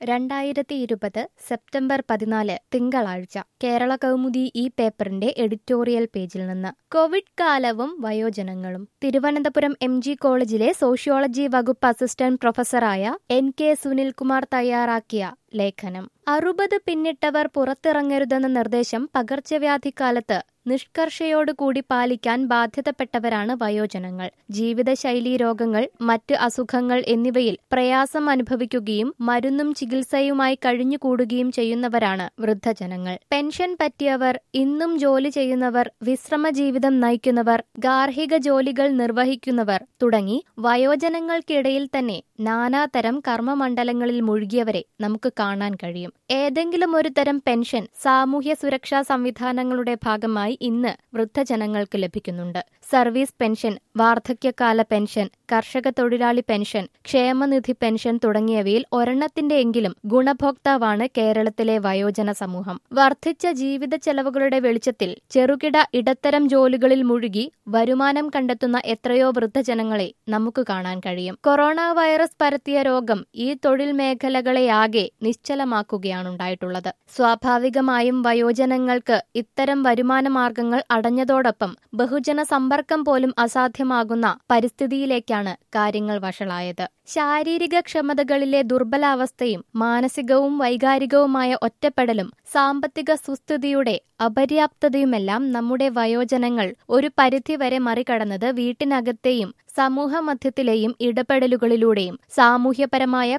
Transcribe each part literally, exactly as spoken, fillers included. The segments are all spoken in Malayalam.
രണ്ടായിരത്തി ഇരുപത് സെപ്റ്റംബർ പതിനാല് തിങ്കളാഴ്ച കേരള കൗമുദി ഈ പേപ്പറിന്റെ എഡിറ്റോറിയൽ പേജിൽ നിന്ന് കോവിഡ് കാലവും വയോജനങ്ങളും. തിരുവനന്തപുരം എം ജി കോളേജിലെ സോഷ്യോളജി വകുപ്പ് അസിസ്റ്റന്റ് പ്രൊഫസറായ എൻ കെ സുനിൽകുമാർ തയ്യാറാക്കിയ ലേഖനം. അറുപത് പിന്നിട്ടവർ പുറത്തിറങ്ങരുതെന്ന നിർദ്ദേശം പകർച്ചവ്യാധിക്കാലത്ത് നിഷ്കർഷയോടുകൂടി പാലിക്കാൻ ബാധ്യതപ്പെട്ടവരാണ് വയോജനങ്ങൾ. ജീവിതശൈലീ രോഗങ്ങൾ, മറ്റ് അസുഖങ്ങൾ എന്നിവയിൽ പ്രയാസം അനുഭവിക്കുകയും മരുന്നും ചികിത്സയുമായി കഴിഞ്ഞുകൂടുകയും ചെയ്യുന്നവരാണ് വൃദ്ധജനങ്ങൾ. പെൻഷൻ പറ്റിയവർ, ഇന്നും ജോലി ചെയ്യുന്നവർ, വിശ്രമ ജീവിതം നയിക്കുന്നവർ, ഗാർഹിക ജോലികൾ നിർവഹിക്കുന്നവർ തുടങ്ങി വയോജനങ്ങൾക്കിടയിൽ തന്നെ നാനാതരം കർമ്മമണ്ഡലങ്ങളിൽ മുഴുകിയവരെ നമുക്ക് കാണാൻ കഴിയും. ഏതെങ്കിലും ഒരു തരം പെൻഷൻ സാമൂഹ്യ സുരക്ഷാ സംവിധാനങ്ങളുടെ ഭാഗമായി ഇന്ന് വൃദ്ധജനങ്ങൾക്ക് ലഭിക്കുന്നുണ്ട്. സർവീസ് പെൻഷൻ, വാർദ്ധക്യകാല പെൻഷൻ, കർഷക തൊഴിലാളി പെൻഷൻ, ക്ഷേമനിധി പെൻഷൻ തുടങ്ങിയവയിൽ ഒരെണ്ണത്തിന്റെ എങ്കിലും ഗുണഭോക്താവാണ് കേരളത്തിലെ വയോജന സമൂഹം. വർദ്ധിച്ച ജീവിത ചെലവുകളുടെ വെളിച്ചത്തിൽ ചെറുകിട ഇടത്തരം ജോലികളിൽ മുഴുകി വരുമാനം കണ്ടെത്തുന്ന എത്രയോ വൃദ്ധജനങ്ങളെ നമുക്ക് കാണാൻ കഴിയും. കൊറോണ വൈറസ് പരത്തിയ രോഗം ഈ തൊഴിൽ മേഖലകളെയാകെ നിശ്ചലമാക്കുകയാണുണ്ടായിട്ടുള്ളത്. സ്വാഭാവികമായും വയോജനങ്ങൾക്ക് ഇത്തരം വരുമാന മാർഗങ്ങൾ അടഞ്ഞതോടൊപ്പം ബഹുജന സമ്പർക്കം പോലും അസാധ്യമാകുന്ന പരിസ്ഥിതിയിലേക്കാണ് കാര്യങ്ങൾ വഷളായത്. ശാരീരിക ക്ഷമതകളിലെ ദുർബലാവസ്ഥയും മാനസികവും വൈകാരികവുമായ ഒറ്റപ്പെടലും സാമ്പത്തിക സുസ്ഥിതിയുടെ അപര്യാപ്തതയുമെല്ലാം നമ്മുടെ വയോജനങ്ങൾ ഒരു പരിധിവരെ മറികടന്നത് വീട്ടിനകത്തെയും സമൂഹമധ്യത്തിലെയും ഇടപെടലുകളിലൂടെയും സാമൂഹ്യപരമായ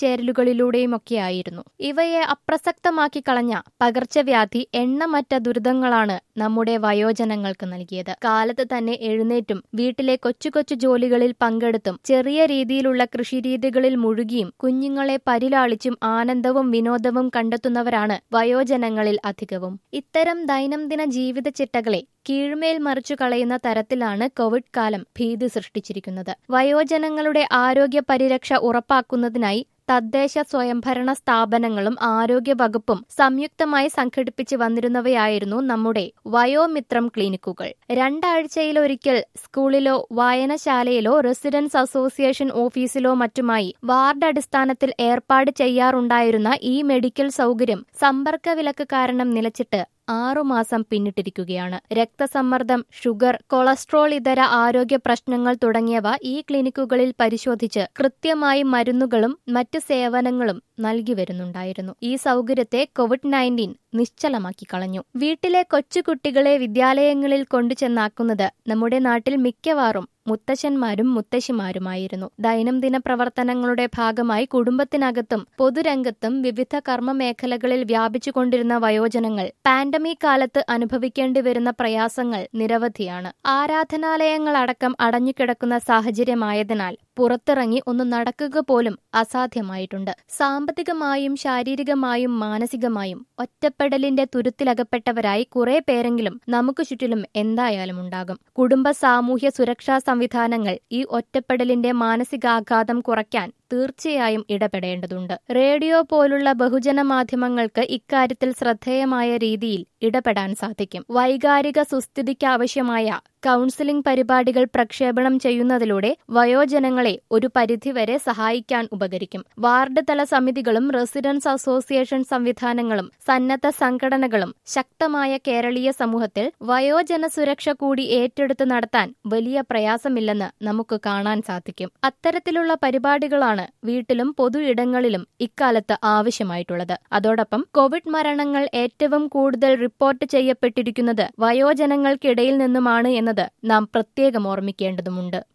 കൂടിച്ചേരലുകളിലൂടെയുമൊക്കെയായിരുന്നു. ഇവയെ അപ്രസക്തമാക്കി കളഞ്ഞ പകർച്ചവ്യാധി എണ്ണമറ്റ ദുരിതങ്ങളാണ് നമ്മുടെ വയോജനങ്ങൾക്ക് നൽകിയത്. കാലത്ത് തന്നെ എഴുന്നേറ്റും വീട്ടിലെ കൊച്ചു കൊച്ചു ജോലികളിൽ പങ്കെടുത്തും ചെറിയ രീതിയിലുള്ള കൃഷിരീതികളിൽ മുഴുകിയും കുഞ്ഞുങ്ങളെ പരിലാളിച്ചും ആനന്ദവും വിനോദവും കണ്ടെത്തുന്നവരാണ് വയോജനങ്ങളിൽ അധികവും. ഇത്തരം ദൈനംദിന ജീവിത ചിട്ടകളെ കീഴ്മേൽ മറിച്ചു കളയുന്ന തരത്തിലാണ് കോവിഡ് കാലം ഭീതി സൃഷ്ടിച്ചിരിക്കുന്നത്. വയോജനങ്ങളുടെ ആരോഗ്യ പരിരക്ഷ ഉറപ്പാക്കുന്നതിനായി തദ്ദേശ സ്വയംഭരണ സ്ഥാപനങ്ങളും ആരോഗ്യ വകുപ്പും സംയുക്തമായി സംഘടിപ്പിച്ചു വന്നിരുന്നവയായിരുന്നു നമ്മുടെ വയോമിത്രം ക്ലിനിക്കുകൾ. രണ്ടാഴ്ചയിലൊരിക്കൽ സ്കൂളിലോ വായനശാലയിലോ റെസിഡൻസ് അസോസിയേഷൻ ഓഫീസിലോ മറ്റുമായി വാർഡ് അടിസ്ഥാനത്തിൽ ഏർപ്പാട് ചെയ്യാറുണ്ടായിരുന്ന ഈ മെഡിക്കൽ സൗകര്യം സമ്പർക്ക വിലക്ക് കാരണം നിലച്ചിട്ട് ആറുമാസം പിന്നിട്ടിരിക്കുകയാണ്. രക്തസമ്മർദ്ദം, ഷുഗർ, കൊളസ്ട്രോൾ ഇതര ആരോഗ്യ പ്രശ്നങ്ങൾ തുടങ്ങിയവ ഈ ക്ലിനിക്കുകളിൽ പരിശോധിച്ച് കൃത്യമായി മരുന്നുകളും മറ്റ് സേവനങ്ങളും നൽകി വരുന്നുണ്ടായിരുന്നു. ഈ സൗകര്യത്തെ കോവിഡ് നയൻറ്റീൻ നിശ്ചലമാക്കി കളഞ്ഞു. വീട്ടിലെ കൊച്ചുകുട്ടികളെ വിദ്യാലയങ്ങളിൽ കൊണ്ടുചെന്നാക്കുന്നത് നമ്മുടെ നാട്ടിൽ മിക്കവാറും മുത്തശ്ശന്മാരും മുത്തശ്ശിമാരുമായിരുന്നു. ദൈനംദിന പ്രവർത്തനങ്ങളുടെ ഭാഗമായി കുടുംബത്തിനകത്തും പൊതുരംഗത്തും വിവിധ കർമ്മ മേഖലകളിൽ വ്യാപിച്ചുകൊണ്ടിരുന്ന വയോജനങ്ങൾ പാൻഡമിക് കാലത്ത് അനുഭവിക്കേണ്ടി വരുന്ന പ്രയാസങ്ങൾ നിരവധിയാണ്. ആരാധനാലയങ്ങളടക്കം അടഞ്ഞുകിടക്കുന്ന സാഹചര്യമായതിനാൽ പുറത്തിറങ്ങി ഒന്ന് നടക്കുക പോലും അസാധ്യമായിട്ടുണ്ട്. സാമ്പത്തികമായും ശാരീരികമായും മാനസികമായും ഒറ്റപ്പെടലിന്റെ തുരുത്തിലകപ്പെട്ടവരായി കുറെ പേരെങ്കിലും നമുക്ക് ചുറ്റിലും എന്തായാലും ഉണ്ടാകും. കുടുംബ സാമൂഹ്യ സുരക്ഷാ സംവിധാനങ്ങൾ ഈ ഒറ്റപ്പെടലിന്റെ മാനസികാഘാതം കുറയ്ക്കാൻ തീർച്ചയായും ഇടപെടേണ്ടതുണ്ട്. റേഡിയോ പോലുള്ള ബഹുജന മാധ്യമങ്ങൾക്ക് ഇക്കാര്യത്തിൽ ശ്രദ്ധേയമായ രീതിയിൽ ഇടപെടാൻ സാധിക്കും. വൈകാരിക സുസ്ഥിതിക്കാവശ്യമായ കൗൺസിലിംഗ് പരിപാടികൾ പ്രക്ഷേപണം ചെയ്യുന്നതിലൂടെ വയോജനങ്ങളെ ഒരു പരിധിവരെ സഹായിക്കാൻ ഉപകരിക്കും. വാർഡ് തല സമിതികളും റെസിഡൻസ് അസോസിയേഷൻ സംവിധാനങ്ങളും സന്നദ്ധ സംഘടനകളും ശക്തമായ കേരളീയ സമൂഹത്തിൽ വയോജന സുരക്ഷ കൂടി ഏറ്റെടുത്ത് നടത്താൻ വലിയ പ്രയാസമില്ലെന്ന് നമുക്ക് കാണാൻ സാധിക്കും. അത്തരത്തിലുള്ള പരിപാടികളാണ് വീട്ടിലും പൊതു ഇടങ്ങളിലും ഇക്കാലത്ത് ആവശ്യമായിട്ടുള്ളത്. അതോടൊപ്പം കോവിഡ് മരണങ്ങൾ ഏറ്റവും കൂടുതൽ റിപ്പോർട്ട് ചെയ്യപ്പെട്ടിരിക്കുന്നത് വയോജനങ്ങൾക്കിടയിൽ നിന്നുമാണ് എന്നത് നാം പ്രത്യേകം ഓർമ്മിക്കേണ്ടതുണ്ട്.